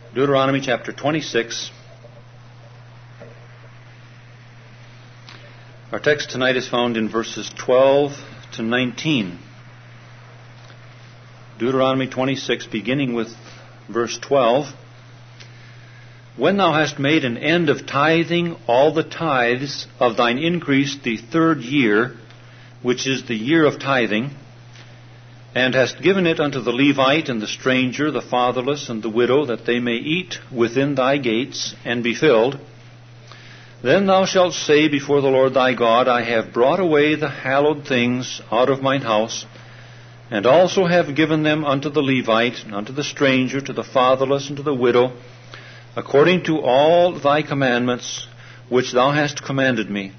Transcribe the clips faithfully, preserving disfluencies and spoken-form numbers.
Deuteronomy chapter twenty-six. Our text tonight is found in verses twelve to nineteen. Deuteronomy twenty-six, beginning with verse twelve. When thou hast made an end of tithing all the tithes of thine increase the third year, which is the year of tithing, and hast given it unto the Levite and the stranger, the fatherless, and the widow, that they may eat within thy gates and be filled, then thou shalt say before the Lord thy God, I have brought away the hallowed things out of mine house, and also have given them unto the Levite, and unto the stranger, to the fatherless, and to the widow, according to all thy commandments which thou hast commanded me.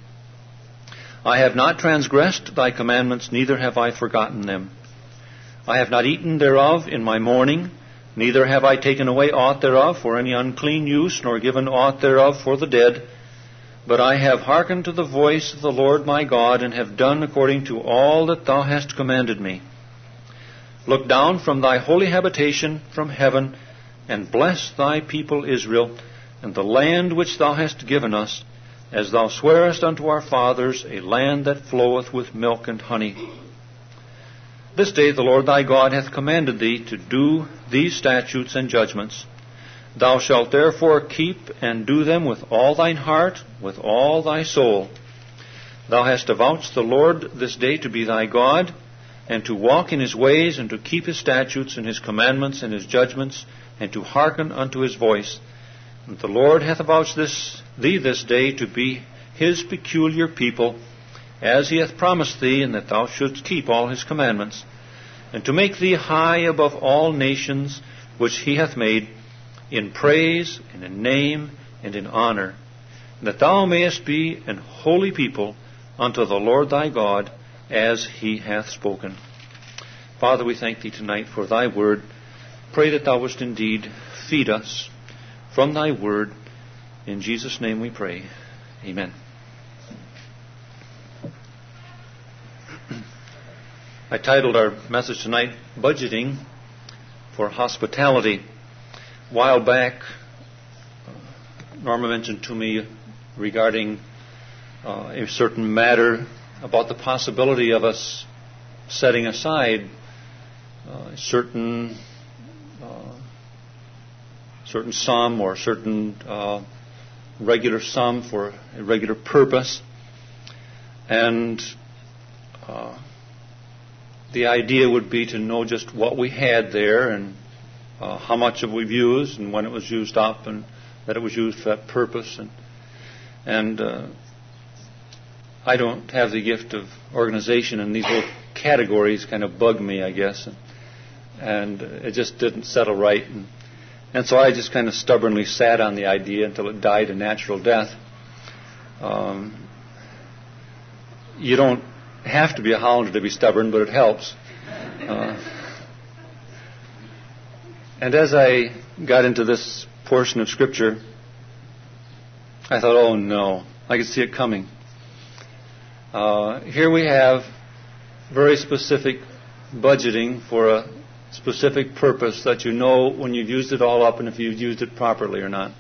I have not transgressed thy commandments, neither have I forgotten them. I have not eaten thereof in my mourning, neither have I taken away aught thereof for any unclean use, nor given aught thereof for the dead. But I have hearkened to the voice of the Lord my God, and have done according to all that thou hast commanded me. Look down from thy holy habitation from heaven, and bless thy people Israel, and the land which thou hast given us, as thou swarest unto our fathers, a land that floweth with milk and honey. This day the Lord thy God hath commanded thee to do these statutes and judgments. Thou shalt therefore keep and do them with all thine heart, with all thy soul. Thou hast avouched the Lord this day to be thy God, and to walk in his ways, and to keep his statutes and his commandments and his judgments, and to hearken unto his voice. And the Lord hath avouched this, thee this day to be his peculiar people, as he hath promised thee, and that thou shouldst keep all his commandments, and to make thee high above all nations which he hath made, in praise, and in name, and in honor, and that thou mayest be an holy people unto the Lord thy God, as he hath spoken. Father, we thank thee tonight for thy word. Pray that thou wouldst indeed feed us from thy word. In Jesus' name we pray. Amen. I titled our message tonight, Budgeting for Hospitality. A while back, Norma mentioned to me regarding uh, a certain matter about the possibility of us setting aside uh, a certain uh, certain sum or a certain uh, regular sum for a regular purpose. And uh, the idea would be to know just what we had there, and uh, how much of we've used, and when it was used up, and that it was used for that purpose. And, and uh, I don't have the gift of organization, and these little categories kind of bug me, I guess. And, and it just didn't settle right. And, and so I just kind of stubbornly sat on the idea until it died a natural death. Um, you don't have to be a Hollander to be stubborn, but it helps. Uh, and as I got into this portion of Scripture, I thought, oh no, I could see it coming. Uh, here we have very specific budgeting for a specific purpose that you know when you've used it all up and if you've used it properly or not.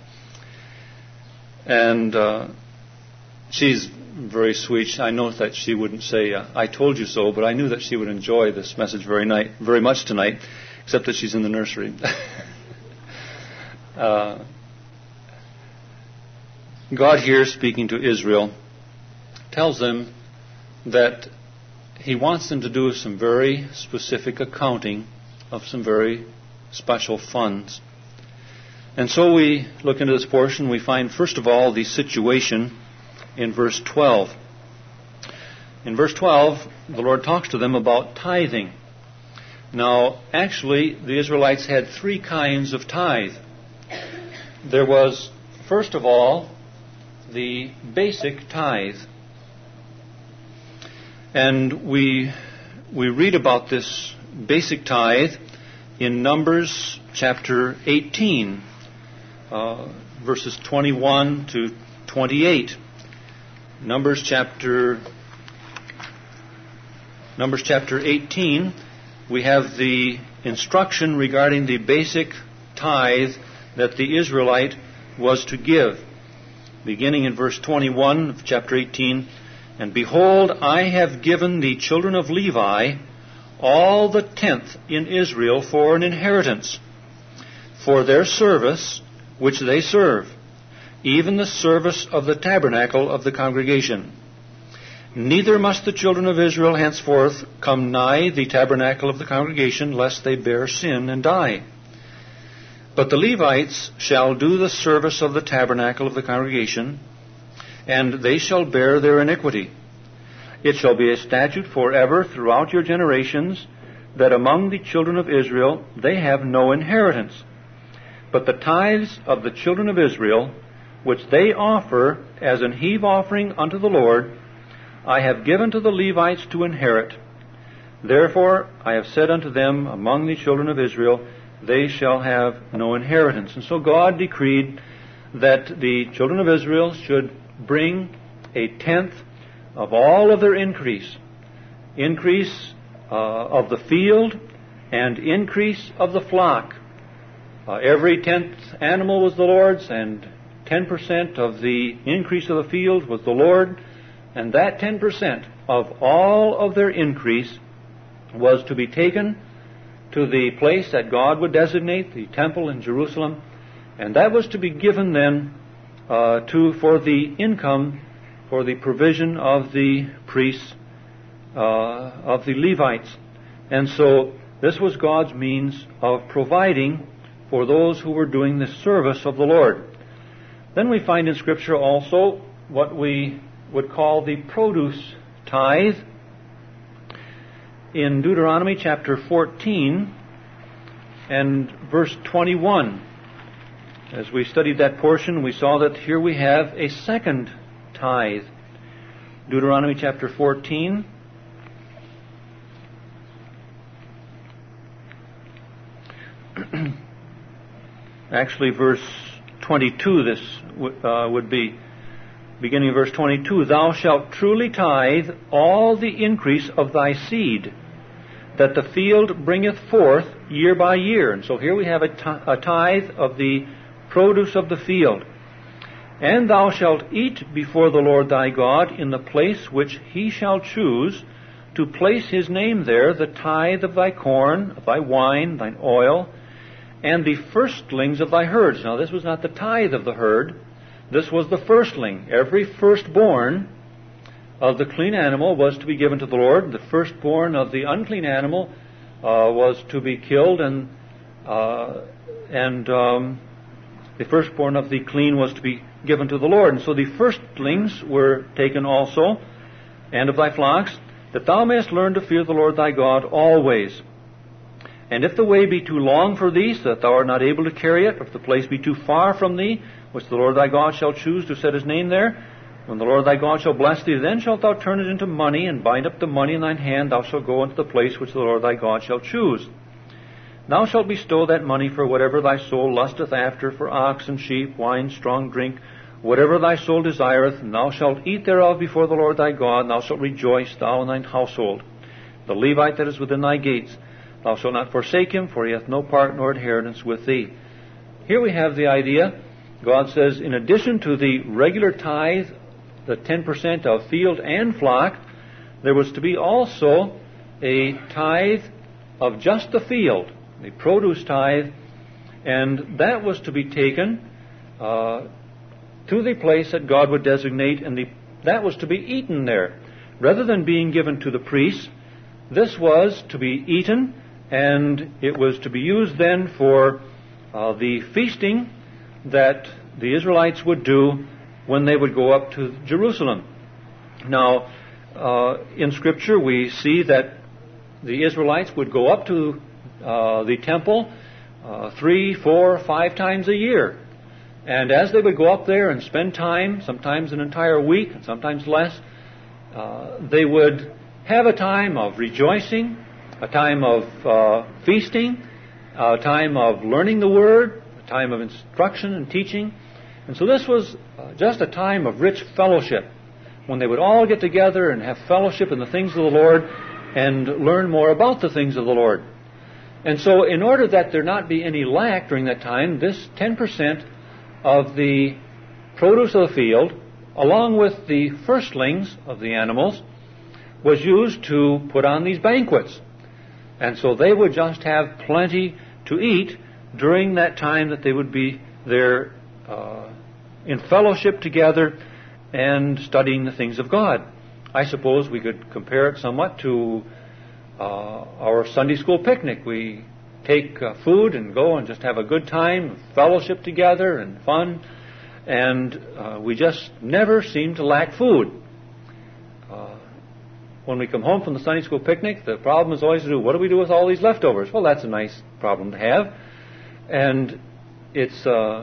And uh, she's very sweet. I know that she wouldn't say, uh, I told you so, but I knew that she would enjoy this message very night, very much tonight, except that she's in the nursery. uh, God here, speaking to Israel, tells them that he wants them to do some very specific accounting of some very special funds. And so we look into this portion. We find, first of all, the situation in verse twelve. In verse twelve, the Lord talks to them about tithing. Now, actually, the Israelites had three kinds of tithe. There was, first of all, the basic tithe. And we we read about this basic tithe in Numbers chapter eighteen, uh, verses twenty-one to twenty-eight. Numbers chapter Numbers chapter eighteen, we have the instruction regarding the basic tithe that the Israelite was to give. Beginning in verse twenty-one of chapter eighteen, "And behold, I have given the children of Levi all the tenth in Israel for an inheritance, for their service which they serve, even the service of the tabernacle of the congregation. Neither must the children of Israel henceforth come nigh the tabernacle of the congregation, lest they bear sin and die. But the Levites shall do the service of the tabernacle of the congregation, and they shall bear their iniquity. It shall be a statute forever throughout your generations, that among the children of Israel they have no inheritance. But the tithes of the children of Israel, which they offer as an heave offering unto the Lord, I have given to the Levites to inherit. Therefore I have said unto them, among the children of Israel they shall have no inheritance." And so God decreed that the children of Israel should bring a tenth of all of their increase, increase uh, of the field and increase of the flock. Uh, every tenth animal was the Lord's, and ten percent of the increase of the field was the Lord, and that ten percent of all of their increase was to be taken to the place that God would designate, the temple in Jerusalem, and that was to be given then uh, to for the income, for the provision of the priests, uh, of the Levites. And so this was God's means of providing for those who were doing the service of the Lord. Then we find in Scripture also what we would call the produce tithe. In Deuteronomy chapter fourteen and verse twenty-one, as we studied that portion, we saw that here we have a second tithe. Deuteronomy chapter fourteen. Actually, verse twenty-two, this uh, would be. Beginning of verse twenty-two, "Thou shalt truly tithe all the increase of thy seed, that the field bringeth forth year by year." And so here we have a tithe of the produce of the field. "And thou shalt eat before the Lord thy God in the place which he shall choose, to place his name there, the tithe of thy corn, of thy wine, thine oil, and the firstlings of thy herds." Now this was not the tithe of the herd. This was the firstling. Every firstborn of the clean animal was to be given to the Lord. The firstborn of the unclean animal uh, was to be killed, and uh, and um, the firstborn of the clean was to be given to the Lord. And so the firstlings were taken also, and of thy flocks, that thou mayest learn to fear the Lord thy God always. And if the way be too long for thee, so that thou art not able to carry it, or if the place be too far from thee, which the Lord thy God shall choose to set his name there, when the Lord thy God shall bless thee, then shalt thou turn it into money, and bind up the money in thine hand. Thou shalt go unto the place which the Lord thy God shall choose. Thou shalt bestow that money for whatever thy soul lusteth after, for ox and sheep, wine, strong drink, whatever thy soul desireth, and thou shalt eat thereof before the Lord thy God, and thou shalt rejoice, thou and thine household. The Levite that is within thy gates, thou shalt not forsake him, for he hath no part nor inheritance with thee. Here we have the idea. God says, in addition to the regular tithe, the ten percent of field and flock, there was to be also a tithe of just the field, the produce tithe, and that was to be taken uh, to the place that God would designate, and the, that was to be eaten there. Rather than being given to the priests, this was to be eaten, and it was to be used then for uh, the feasting that the Israelites would do when they would go up to Jerusalem. Now, uh, in Scripture we see that the Israelites would go up to uh, the temple uh, three, four, five times a year. And as they would go up there and spend time, sometimes an entire week, and sometimes less, uh, they would have a time of rejoicing, a time of uh, feasting, a time of learning the Word, a time of instruction and teaching. And so this was uh, just a time of rich fellowship, when they would all get together and have fellowship in the things of the Lord and learn more about the things of the Lord. And so in order that there not be any lack during that time, this ten percent of the produce of the field, along with the firstlings of the animals, was used to put on these banquets. And so they would just have plenty to eat during that time that they would be there uh, in fellowship together and studying the things of God. I suppose we could compare it somewhat to uh, our Sunday school picnic. We take uh, food and go and just have a good time, fellowship together and fun, and uh, we just never seem to lack food. Uh, when we come home from the Sunday school picnic, the problem is always to do, what do we do with all these leftovers? Well, that's a nice problem to have. And it's uh,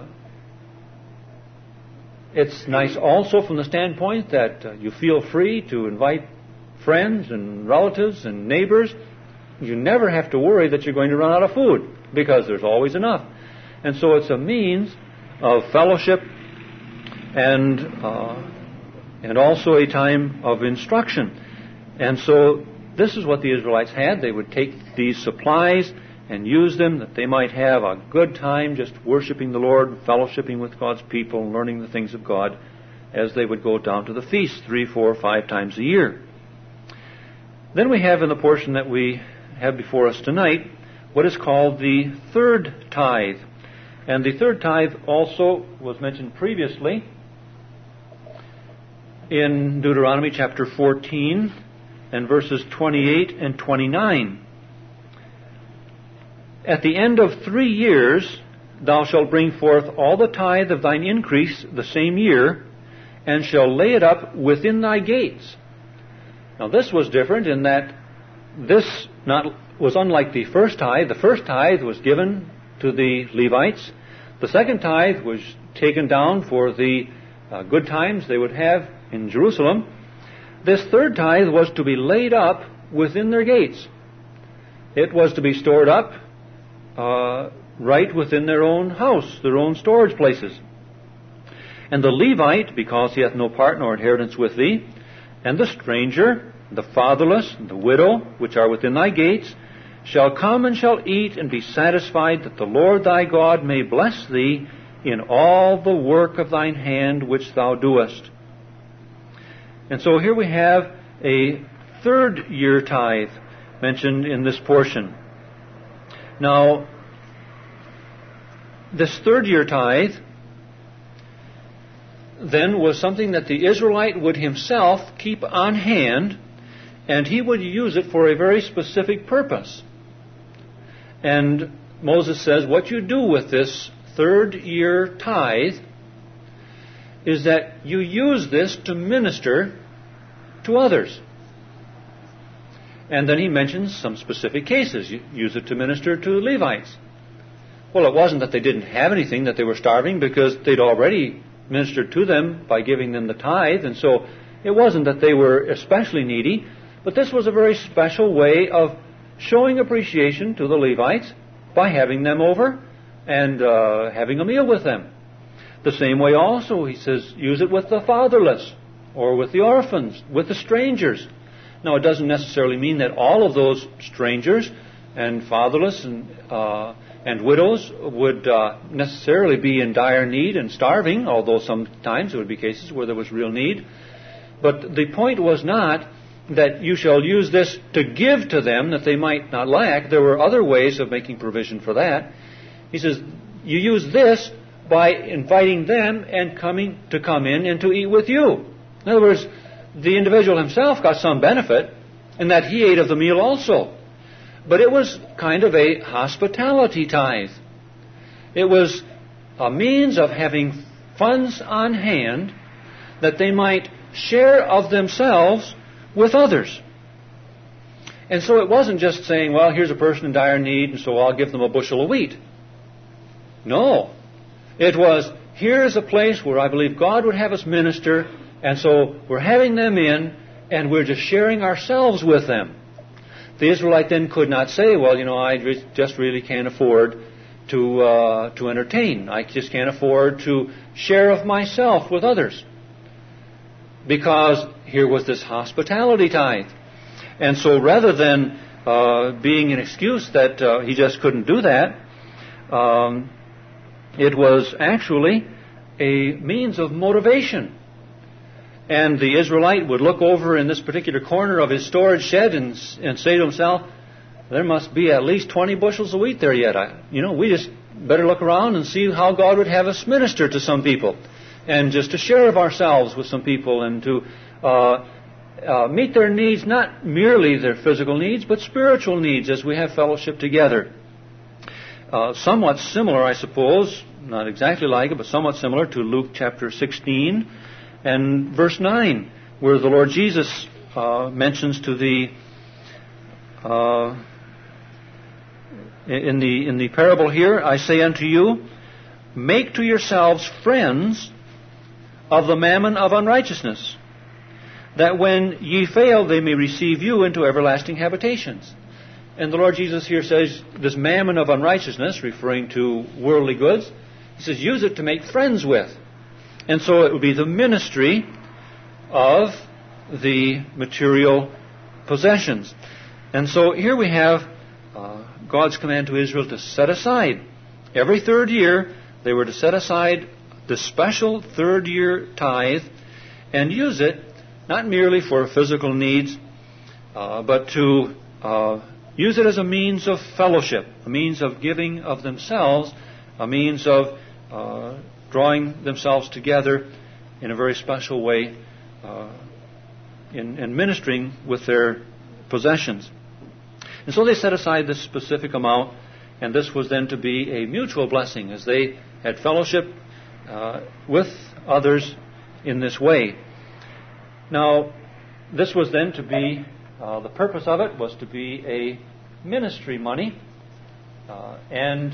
it's nice also from the standpoint that uh, you feel free to invite friends and relatives and neighbors. You never have to worry that you're going to run out of food because there's always enough. And so it's a means of fellowship and uh, and also a time of instruction. And so this is what the Israelites had. They would take these supplies and use them that they might have a good time just worshiping the Lord, fellowshipping with God's people, and learning the things of God as they would go down to the feast three, four, five times a year. Then we have in the portion that we have before us tonight what is called the third tithe. And the third tithe also was mentioned previously in Deuteronomy chapter fourteen and verses twenty-eight and twenty-nine. At the end of three years thou shalt bring forth all the tithe of thine increase the same year, and shall lay it up within thy gates. Now this was different in that this not was unlike the first tithe. The first tithe was given to the Levites. The second tithe was taken down for the uh, good times they would have in Jerusalem. This third tithe was to be laid up within their gates. It was to be stored up uh, right within their own house, their own storage places. And the Levite, because he hath no part nor inheritance with thee, and the stranger, the fatherless, and the widow, which are within thy gates, shall come and shall eat and be satisfied, that the Lord thy God may bless thee in all the work of thine hand which thou doest. And so here we have a third year tithe mentioned in this portion. Now, this third year tithe then was something that the Israelite would himself keep on hand, and he would use it for a very specific purpose. And Moses says, what you do with this third year tithe is that you use this to minister to others. And then he mentions some specific cases. You use it to minister to the Levites. Well, it wasn't that they didn't have anything, that they were starving, because they'd already ministered to them by giving them the tithe, and so it wasn't that they were especially needy, but this was a very special way of showing appreciation to the Levites by having them over and uh, having a meal with them. The same way also, he says, use it with the fatherless, or with the orphans, with the strangers. Now, it doesn't necessarily mean that all of those strangers and fatherless and uh, and widows would uh, necessarily be in dire need and starving, although sometimes there would be cases where there was real need. But the point was not that you shall use this to give to them that they might not lack. There were other ways of making provision for that. He says, you use this by inviting them and coming to come in and to eat with you. In other words, the individual himself got some benefit in that he ate of the meal also. But it was kind of a hospitality tithe. It was a means of having funds on hand that they might share of themselves with others. And so it wasn't just saying, well, here's a person in dire need, and so I'll give them a bushel of wheat. No. It was, here's a place where I believe God would have us minister, and so we're having them in, and we're just sharing ourselves with them. The Israelite then could not say, well, you know, I just really can't afford to uh, to entertain. I just can't afford to share of myself with others. Because here was this hospitality tithe. And so rather than uh, being an excuse that uh, he just couldn't do that. Um, it was actually a means of motivation. And the Israelite would look over in this particular corner of his storage shed and, and say to himself, there must be at least twenty bushels of wheat there yet. I, you know, we just better look around and see how God would have us minister to some people. And just to share of ourselves with some people and to uh, uh, meet their needs, not merely their physical needs, but spiritual needs as we have fellowship together. Uh, somewhat similar, I suppose, not exactly like it, but somewhat similar to Luke chapter sixteen and verse nine, where the Lord Jesus uh, mentions to the uh, in the in the parable here, I say unto you, make to yourselves friends of the mammon of unrighteousness, that when ye fail, they may receive you into everlasting habitations. And the Lord Jesus here says, this mammon of unrighteousness, referring to worldly goods, he says, use it to make friends with. And so it would be the ministry of the material possessions. And so here we have uh, God's command to Israel to set aside. Every third year, they were to set aside the special third year tithe and use it not merely for physical needs, uh, but to uh, use it as a means of fellowship, a means of giving of themselves, a means of uh, drawing themselves together in a very special way uh, in, in ministering with their possessions. And so they set aside this specific amount, and this was then to be a mutual blessing as they had fellowship uh, with others in this way. Now, this was then to be, uh, the purpose of it was to be a ministry money, uh, and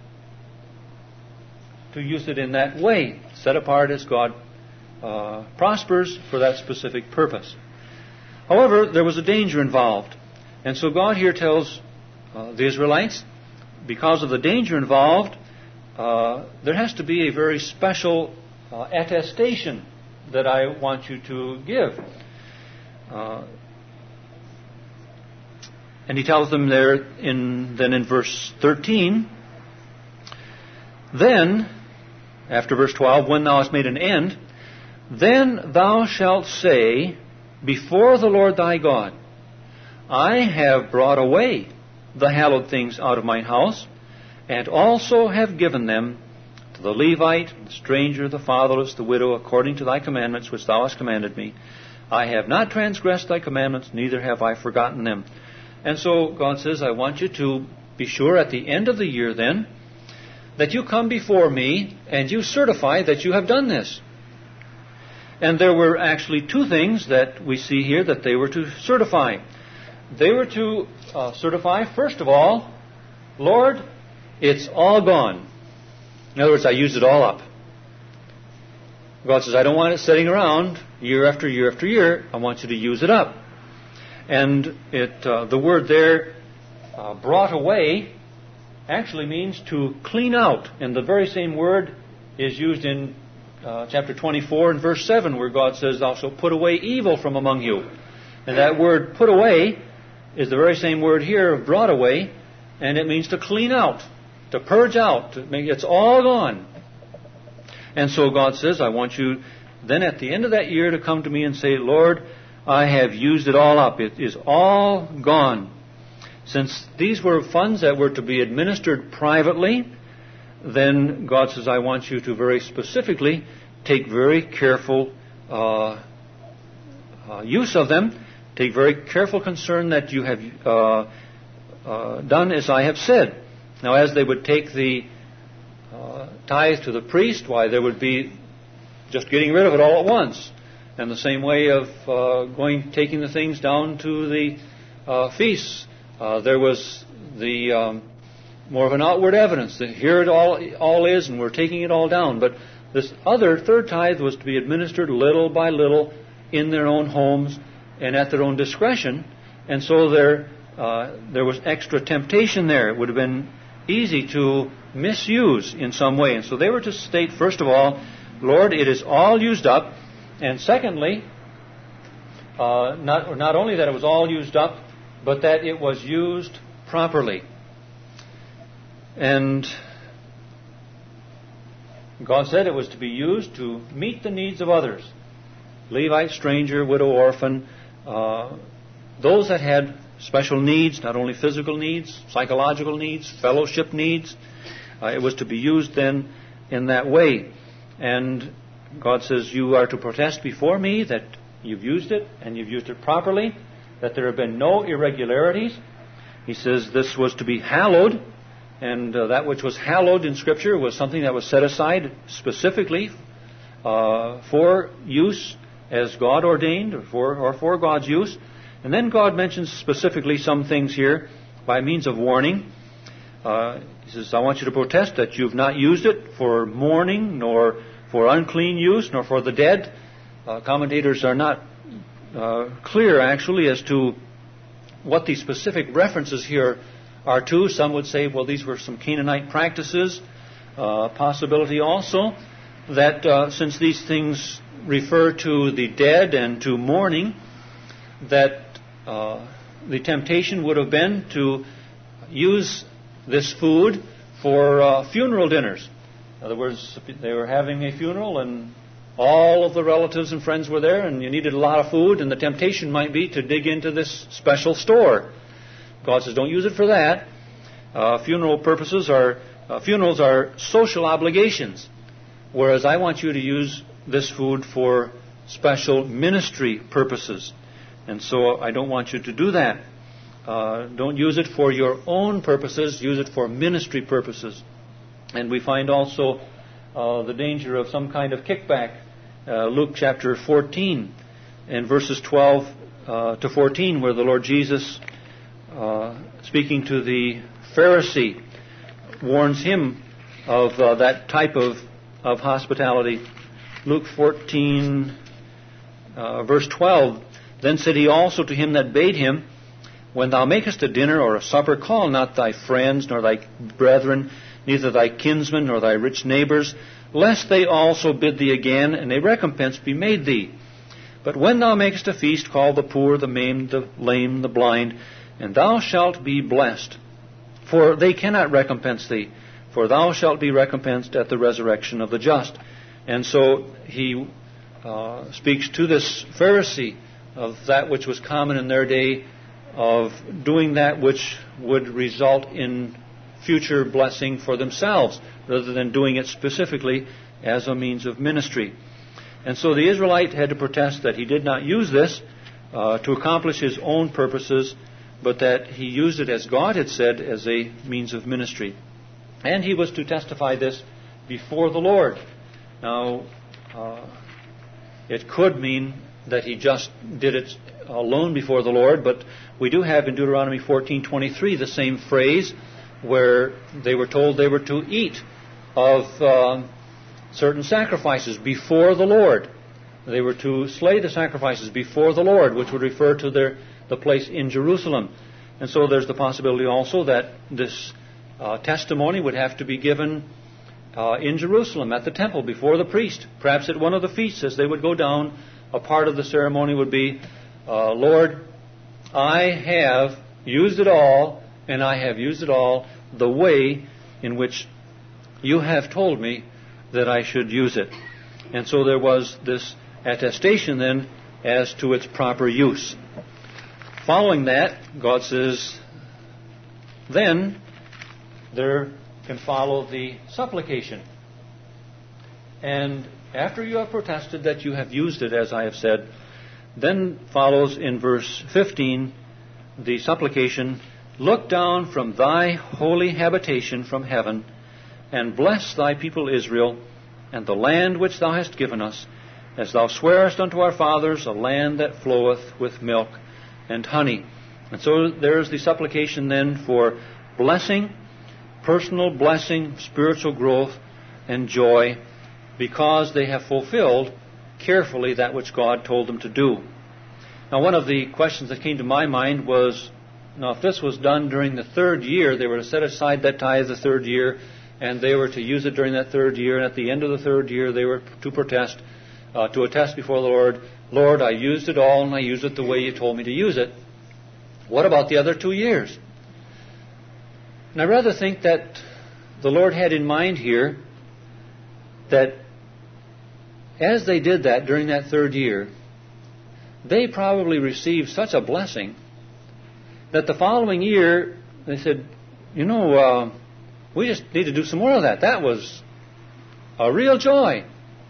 to use it in that way, set apart as God uh, prospers for that specific purpose. However, there was a danger involved. And so God here tells uh, the Israelites, because of the danger involved, uh, there has to be a very special uh, attestation that I want you to give. Uh, and he tells them there in then in verse thirteen, then, after verse twelve, when thou hast made an end, then thou shalt say before the Lord thy God, I have brought away the hallowed things out of mine house, and also have given them to the Levite, the stranger, the fatherless, the widow, according to thy commandments which thou hast commanded me. I have not transgressed thy commandments, neither have I forgotten them. And so God says, I want you to be sure at the end of the year then, that you come before me and you certify that you have done this. And there were actually two things that we see here that they were to certify. They were to uh, certify, first of all, Lord, it's all gone. In other words, I used it all up. God says, I don't want it sitting around year after year after year. I want you to use it up. And it, uh, the word there, uh, brought away, actually means to clean out. And the very same word is used in uh, chapter twenty-four and verse seven, where God says, thou shalt put away evil from among you. And that word put away is the very same word here of brought away, and it means to clean out, to purge out, to make, it's all gone. And so God says, I want you then at the end of that year to come to me and say, Lord, I have used it all up. It is all gone. Since these were funds that were to be administered privately, then God says, I want you to very specifically take very careful uh, uh, use of them. Take very careful concern that you have uh, uh, done as I have said. Now, as they would take the uh, tithe to the priest, why, there would be just getting rid of it all at once. And the same way of uh, going, taking the things down to the uh, feasts. Uh, there was the um, more of an outward evidence that here it all all is, and we're taking it all down. But this other third tithe was to be administered little by little in their own homes and at their own discretion. And so there uh, there was extra temptation there. It would have been easy to misuse in some way. And so they were to state, first of all, Lord, it is all used up. And secondly, uh, not not only that it was all used up, but that it was used properly. And God said it was to be used to meet the needs of others. Levite, stranger, widow, orphan, uh, those that had special needs, not only physical needs, psychological needs, fellowship needs. Uh, it was to be used then in that way. And God says, you are to protest before me that you've used it, and you've used it properly, that there have been no irregularities. He says this was to be hallowed, and uh, that which was hallowed in Scripture was something that was set aside specifically uh, for use as God ordained, or for, or for God's use. And then God mentions specifically some things here by means of warning. Uh, he says, I want you to protest that you've not used it for mourning, nor for unclean use, nor for the dead. Uh, commentators are not uh, clear, actually, as to what these specific references here are to. Some would say, well, these were some Canaanite practices. Uh, possibility also that uh, since these things refer to the dead and to mourning, that uh, the temptation would have been to use this food for uh, funeral dinners. In other words, they were having a funeral and all of the relatives and friends were there, and you needed a lot of food, and the temptation might be to dig into this special store. God says, don't use it for that. Uh, funeral purposes are uh, funerals are social obligations, whereas I want you to use this food for special ministry purposes. And so I don't want you to do that. Uh, don't use it for your own purposes. Use it for ministry purposes. And we find also uh, the danger of some kind of kickback. Uh, Luke chapter fourteen and verses twelve uh, to fourteen, where the Lord Jesus, uh, speaking to the Pharisee, warns him of uh, that type of, of hospitality. Luke fourteen, uh, verse twelve, then said he also to him that bade him, when thou makest a dinner or a supper, call not thy friends, nor thy brethren, neither thy kinsmen, nor thy rich neighbors, lest they also bid thee again, and a recompense be made thee. But when thou makest a feast, call the poor, the maimed, the lame, the blind, and thou shalt be blessed. For they cannot recompense thee, for thou shalt be recompensed at the resurrection of the just. And so he uh, speaks to this Pharisee of that which was common in their day, of doing that which would result in future blessing for themselves, rather than doing it specifically as a means of ministry. And so the Israelite had to protest that he did not use this uh, to accomplish his own purposes, but that he used it, as God had said, as a means of ministry. And he was to testify this before the Lord. Now, uh, it could mean that he just did it alone before the Lord, but we do have in Deuteronomy fourteen twenty-three the same phrase where they were told they were to eat of uh, certain sacrifices before the Lord. They were to slay the sacrifices before the Lord, which would refer to their the place in Jerusalem. And so there's the possibility also that this uh, testimony would have to be given uh, in Jerusalem at the temple before the priest. Perhaps at one of the feasts as they would go down, a part of the ceremony would be, uh, Lord, I have used it all, and I have used it all the way in which you have told me that I should use it. And so there was this attestation then as to its proper use. Following that, God says, then there can follow the supplication. And after you have protested that you have used it, as I have said, then follows in verse fifteen the supplication, look down from thy holy habitation from heaven, and bless thy people Israel, and the land which thou hast given us, as thou swearest unto our fathers, a land that floweth with milk and honey. And so there is the supplication then for blessing, personal blessing, spiritual growth, and joy, because they have fulfilled carefully that which God told them to do. Now, one of the questions that came to my mind was, now if this was done during the third year, they were to set aside that tithe the third year, and they were to use it during that third year, and at the end of the third year they were to protest, uh, to attest before the Lord, Lord, I used it all, and I used it the way you told me to use it. What about the other two years? And I rather think that the Lord had in mind here that as they did that during that third year, they probably received such a blessing that the following year they said, you know, uh, we just need to do some more of that. That was a real joy.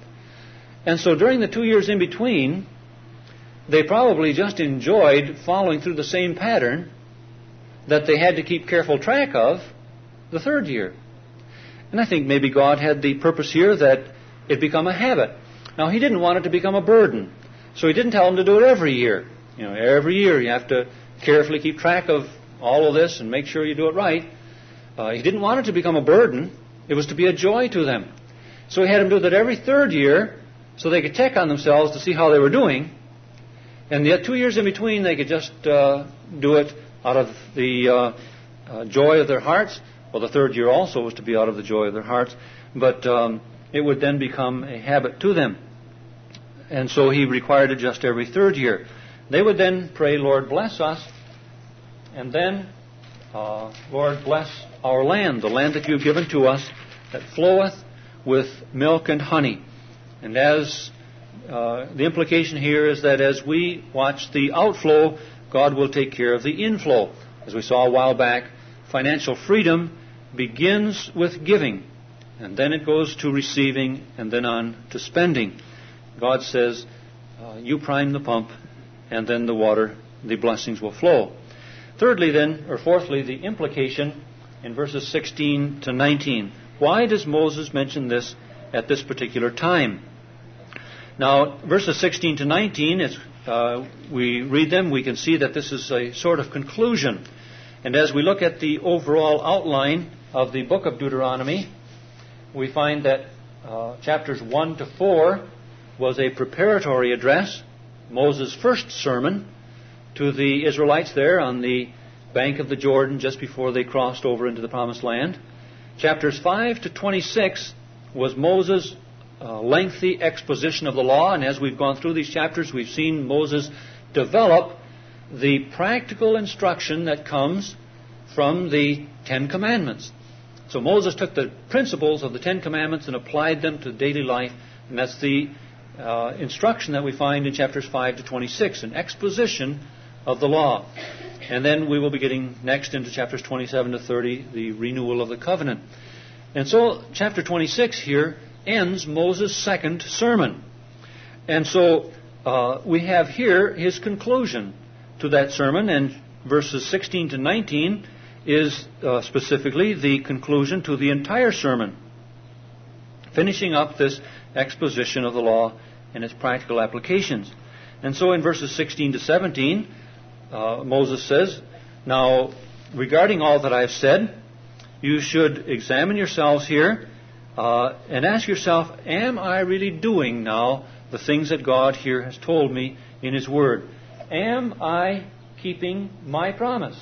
And so during the two years in between, they probably just enjoyed following through the same pattern that they had to keep careful track of the third year. And I think maybe God had the purpose here that it become a habit. Now, He didn't want it to become a burden, so He didn't tell them to do it every year. You know, every year you have to carefully keep track of all of this and make sure you do it right. Uh, he didn't want it to become a burden. It was to be a joy to them. So He had them do that every third year so they could check on themselves to see how they were doing. And the two years in between, they could just uh, do it out of the uh, uh, joy of their hearts. Well, the third year also was to be out of the joy of their hearts. But um, it would then become a habit to them. And so He required it just every third year. They would then pray, Lord, bless us. And then, uh, Lord, bless our land, the land that You've given to us, that floweth with milk and honey. And as uh, the implication here is that as we watch the outflow, God will take care of the inflow. As we saw a while back, financial freedom begins with giving, and then it goes to receiving, and then on to spending. God says, uh, you prime the pump, and then the water, the blessings will flow. Thirdly then, or fourthly, the implication in verses sixteen to nineteen. Why does Moses mention this at this particular time? Now, verses sixteen to nineteen, as uh, we read them, we can see that this is a sort of conclusion. And as we look at the overall outline of the book of Deuteronomy, we find that uh, chapters one to four was a preparatory address, Moses' first sermon to the Israelites there on the bank of the Jordan just before they crossed over into the Promised Land. Chapters five to twenty-six was Moses' uh, lengthy exposition of the law, and as we've gone through these chapters, we've seen Moses develop the practical instruction that comes from the Ten Commandments. So Moses took the principles of the Ten Commandments and applied them to daily life, and that's the uh, instruction that we find in chapters five to twenty-six, an exposition of the law. And then we will be getting next into chapters twenty-seven to thirty, the renewal of the covenant. And so chapter twenty-six here ends Moses' second sermon. And so uh, we have here his conclusion to that sermon, and verses sixteen to nineteen is uh, specifically the conclusion to the entire sermon, finishing up this exposition of the law and its practical applications. And so in verses sixteen to seventeen, uh, Moses says, now, regarding all that I've said, you should examine yourselves here uh, and ask yourself, am I really doing now the things that God here has told me in His Word? Am I keeping my promise?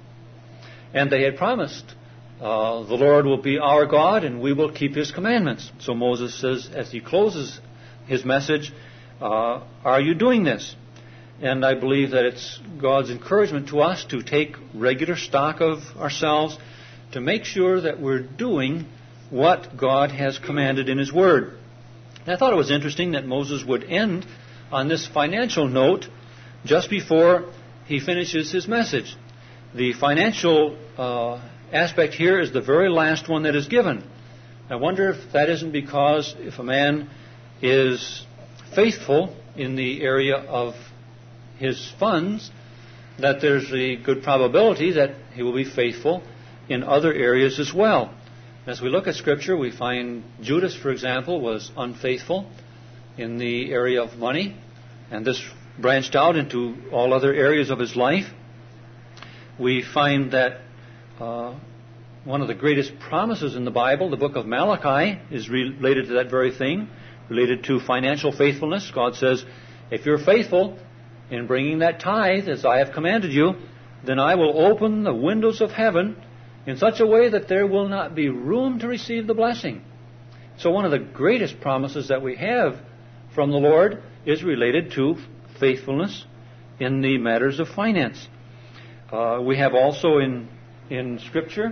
And they had promised, uh, the Lord will be our God and we will keep His commandments. So Moses says, as he closes his message, uh, are you doing this? And I believe that it's God's encouragement to us to take regular stock of ourselves, to make sure that we're doing what God has commanded in His Word. And I thought it was interesting that Moses would end on this financial note just before he finishes his message. The financial uh, aspect here is the very last one that is given. I wonder if that isn't because if a man is faithful in the area of his funds, that there's a good probability that he will be faithful in other areas as well. As we look at Scripture, we find Judas, for example, was unfaithful in the area of money, and this branched out into all other areas of his life. We find that uh, one of the greatest promises in the Bible, the book of Malachi, is related to that very thing, related to financial faithfulness. God says, if you're faithful in bringing that tithe as I have commanded you, then I will open the windows of heaven in such a way that there will not be room to receive the blessing. So one of the greatest promises that we have from the Lord is related to faithfulness in the matters of finance. Uh, we have also in in Scripture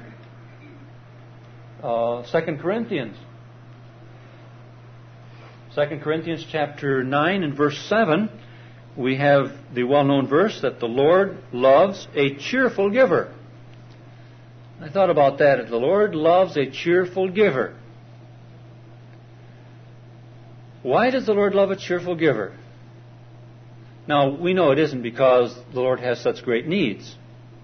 uh, Second Corinthians. Second Corinthians chapter nine and verse seven, we have the well-known verse that the Lord loves a cheerful giver. I thought about that. The Lord loves a cheerful giver. Why does the Lord love a cheerful giver? Now, we know it isn't because the Lord has such great needs.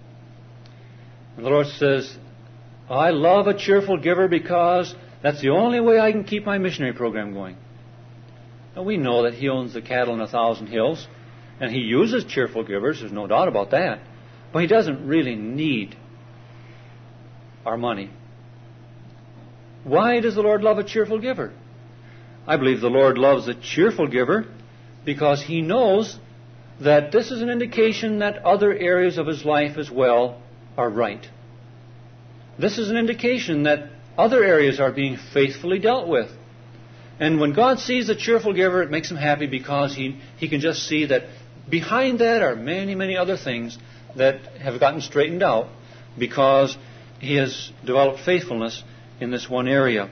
And the Lord says, I love a cheerful giver because that's the only way I can keep my missionary program going. Now, we know that He owns the cattle on a thousand hills, and He uses cheerful givers, there's no doubt about that. But He doesn't really need our money. Why does the Lord love a cheerful giver? I believe the Lord loves a cheerful giver because He knows that this is an indication that other areas of his life as well are right. This is an indication that other areas are being faithfully dealt with. And when God sees a cheerful giver, it makes Him happy because he, he can just see that behind that are many, many other things that have gotten straightened out because he has developed faithfulness in this one area.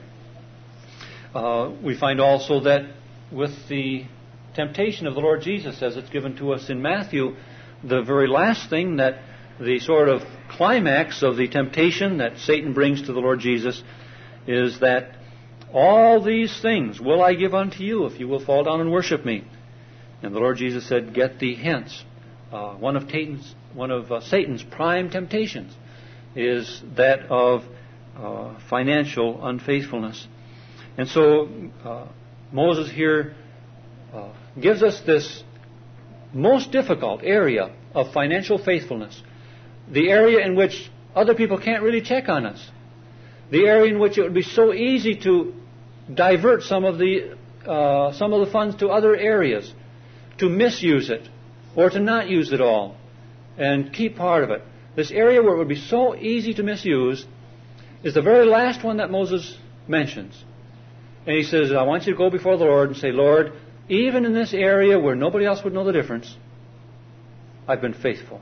Uh, we find also that with the temptation of the Lord Jesus, as it's given to us in Matthew, the very last thing that the sort of climax of the temptation that Satan brings to the Lord Jesus is that all these things will I give unto you if you will fall down and worship me. And the Lord Jesus said, get thee hence. Uh, one of Satan's, one of uh, Satan's prime temptations is that of uh, financial unfaithfulness. And so uh, Moses here uh, gives us this most difficult area of financial faithfulness, the area in which other people can't really check on us, the area in which it would be so easy to divert some of the uh, some of the funds to other areas, to misuse it, or to not use it all, and keep part of it. This area where it would be so easy to misuse is the very last one that Moses mentions. And he says, I want you to go before the Lord and say, Lord, even in this area where nobody else would know the difference, I've been faithful.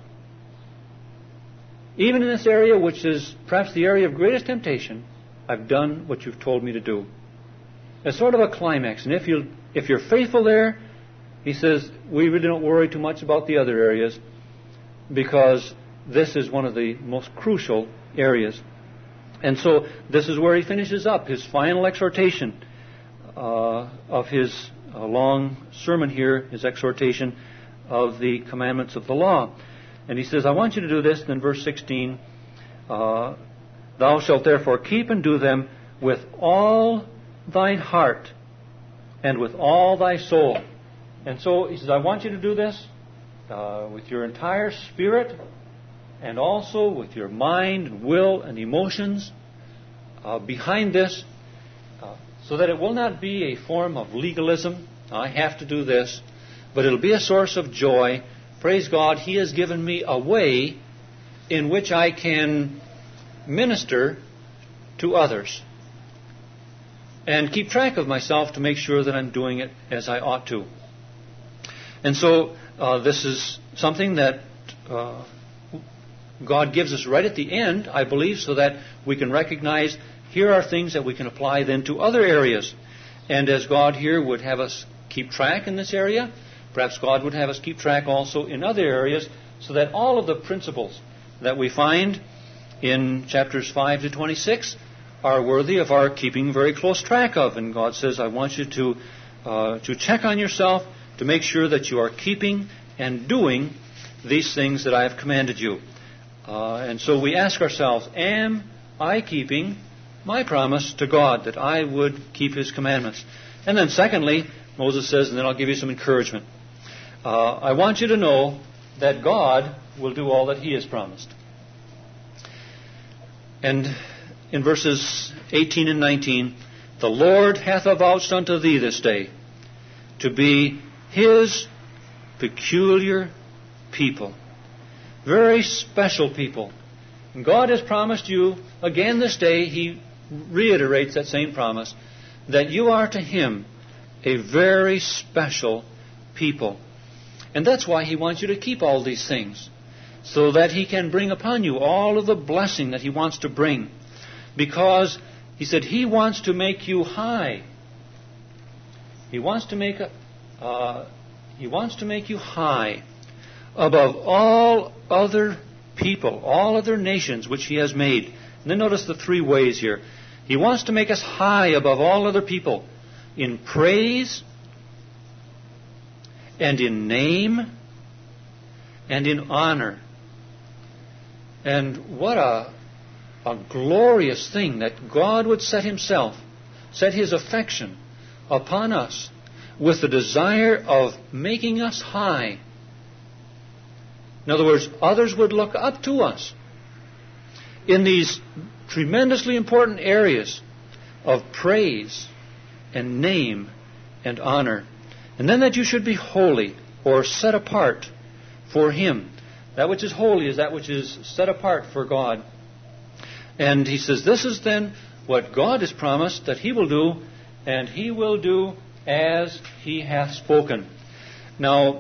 Even in this area, which is perhaps the area of greatest temptation, I've done what you've told me to do. It's sort of a climax. And if, you, if you're faithful there, he says, we really don't worry too much about the other areas because this is one of the most crucial areas. And so this is where he finishes up his final exhortation uh, of his uh, long sermon here, his exhortation of the commandments of the law. And he says, I want you to do this. Then verse sixteen, uh, thou shalt therefore keep and do them with all thine heart and with all thy soul. And so he says, I want you to do this uh, with your entire spirit and also with your mind and will and emotions uh, behind this, uh, so that it will not be a form of legalism. I have to do this, but it'll be a source of joy. Praise God, He has given me a way in which I can minister to others and keep track of myself to make sure that I'm doing it as I ought to. And so uh, this is something that uh, God gives us right at the end, I believe, so that we can recognize here are things that we can apply then to other areas. And as God here would have us keep track in this area, perhaps God would have us keep track also in other areas, so that all of the principles that we find in chapters five to twenty-six are worthy of our keeping very close track of. And God says, I want you to uh, to check on yourself to make sure that you are keeping and doing these things that I have commanded you. Uh, and so we ask ourselves, am I keeping my promise to God that I would keep His commandments? And then secondly, Moses says, and then I'll give you some encouragement. Uh, I want you to know that God will do all that He has promised. And in verses eighteen and nineteen, the Lord hath avouched unto thee this day to be His peculiar people. Very special people. And God has promised you, again this day, He reiterates that same promise, that you are to Him a very special people. And that's why He wants you to keep all these things, so that He can bring upon you all of the blessing that He wants to bring. Because He said He wants to make you high. He wants to make a, uh, He wants to make you high above all other people, all other nations which He has made. And then notice the three ways here. He wants to make us high above all other people in praise and in name and in honor. And what a, a glorious thing that God would set Himself, set His affection upon us with the desire of making us high. In other words, others would look up to us in these tremendously important areas of praise and name and honor. And then that you should be holy or set apart for Him. That which is holy is that which is set apart for God. And He says, this is then what God has promised that He will do, and He will do as He hath spoken. Now,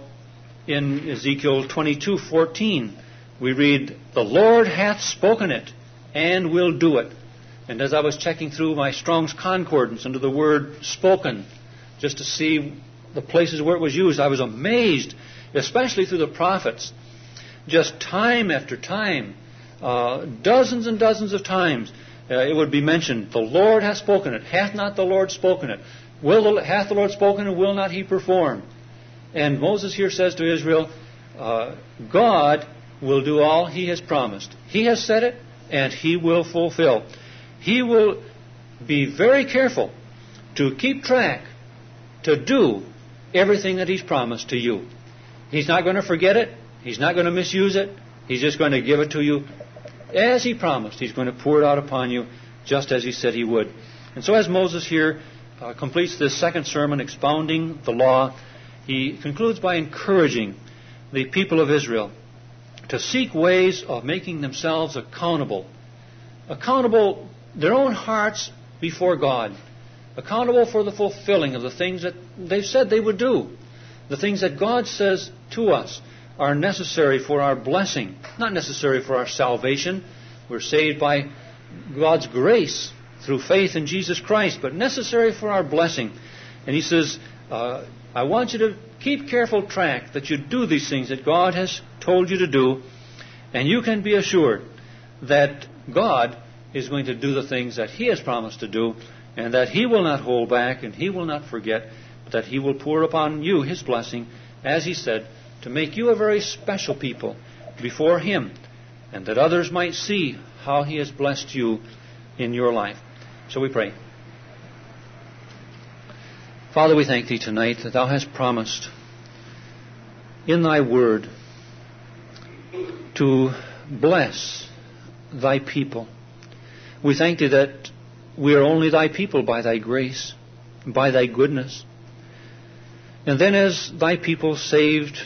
in Ezekiel twenty-two fourteen, we read, the Lord hath spoken it, and will do it. And as I was checking through my Strong's Concordance under the word spoken, just to see the places where it was used, I was amazed, especially through the prophets. Just time after time, uh, dozens and dozens of times, uh, it would be mentioned, the Lord hath spoken it. Hath not the Lord spoken it? Will the, hath the Lord spoken and will not He perform? And Moses here says to Israel, uh, God will do all He has promised. He has said it, and He will fulfill. He will be very careful to keep track, to do everything that He's promised to you. He's not going to forget it. He's not going to misuse it. He's just going to give it to you as He promised. He's going to pour it out upon you just as He said He would. And so as Moses here uh, completes this second sermon expounding the law, he concludes by encouraging the people of Israel to seek ways of making themselves accountable. Accountable, their own hearts before God. Accountable for the fulfilling of the things that they've said they would do. The things that God says to us are necessary for our blessing, not necessary for our salvation. We're saved by God's grace through faith in Jesus Christ, but necessary for our blessing. And He says, uh, I want you to keep careful track that you do these things that God has told you to do, and you can be assured that God is going to do the things that He has promised to do, and that He will not hold back and He will not forget, but that He will pour upon you His blessing, as He said, to make you a very special people before Him, and that others might see how He has blessed you in your life. So we pray. Father, we thank Thee tonight that Thou hast promised in Thy Word to bless Thy people. We thank Thee that we are only Thy people by Thy grace, by Thy goodness. And then as Thy people saved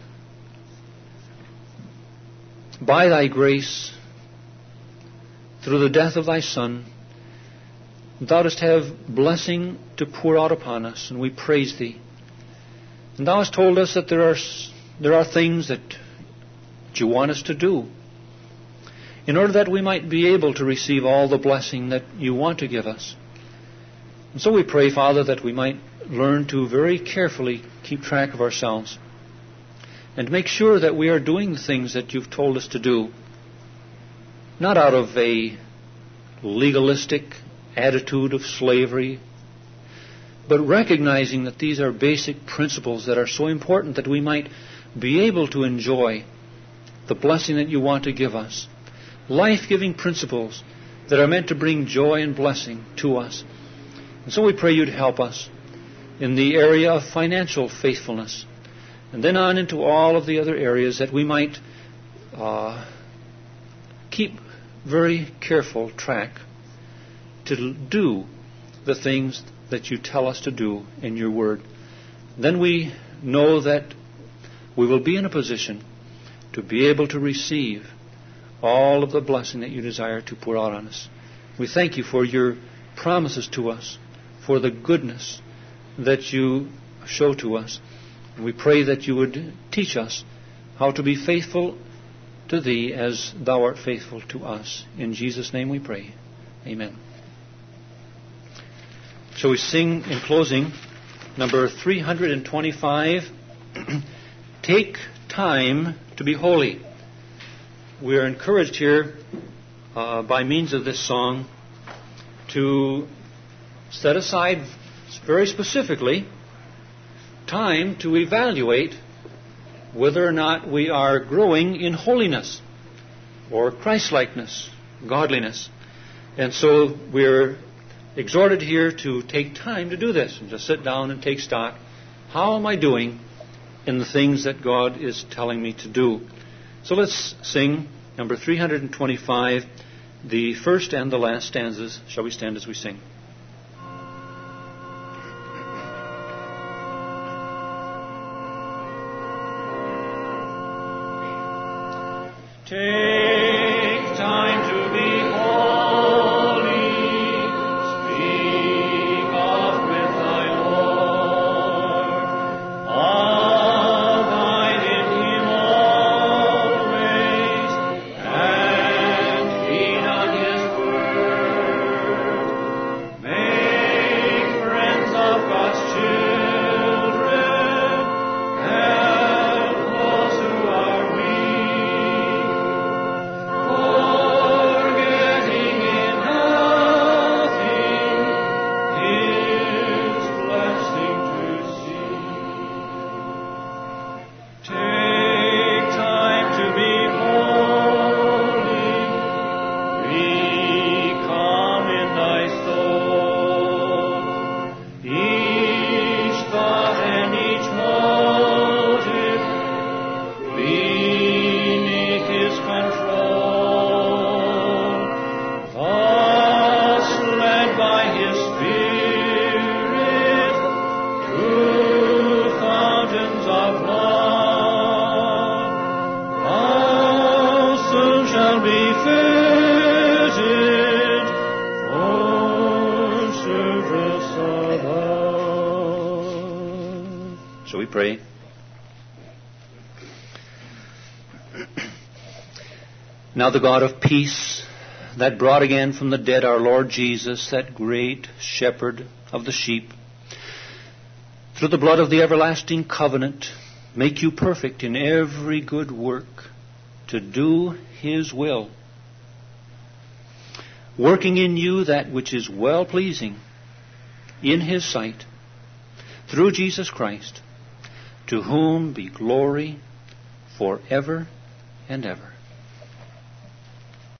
by Thy grace through the death of Thy Son, Thou dost have blessing to pour out upon us, and we praise Thee. And Thou hast told us that there are there are things that You want us to do in order that we might be able to receive all the blessing that You want to give us. And so we pray, Father, that we might learn to very carefully keep track of ourselves and make sure that we are doing the things that You've told us to do, not out of a legalistic attitude of slavery, but recognizing that these are basic principles that are so important that we might be able to enjoy the blessing that You want to give us. Life-giving principles that are meant to bring joy and blessing to us. And so we pray You'd help us in the area of financial faithfulness, and then on into all of the other areas, that we might uh, keep very careful track to do the things that You tell us to do in Your Word. Then we know that we will be in a position to be able to receive all of the blessing that You desire to pour out on us. We thank You for Your promises to us, for the goodness that You show to us. And we pray that You would teach us how to be faithful to Thee as Thou art faithful to us. In Jesus' name we pray. Amen. So we sing in closing number three hundred twenty-five, Take Time to be Holy. We are encouraged here uh, by means of this song to set aside very specifically time to evaluate whether or not we are growing in holiness or Christ-likeness, godliness. And so we're exhorted here to take time to do this and to sit down and take stock. How am I doing in the things that God is telling me to do? So let's sing number three hundred twenty-five, the first and the last stanzas. Shall we stand as we sing? Take time to be holy, speak oft with thy Lord, abide in Him always, and feed on His word. Make friends of God's children, help those who are weak. Forgetting in nothing His blessing to see. Take time to be holy, become in thy thought, each thought and each motive beneath His control, thus led by His Spirit through fountains of love, thou soon shall be fitted for service above. Shall we pray? Now the God of peace, that brought again from the dead our Lord Jesus, that great shepherd of the sheep, through the blood of the everlasting covenant, make you perfect in every good work to do His will, working in you that which is well-pleasing in His sight, through Jesus Christ, to whom be glory forever and ever.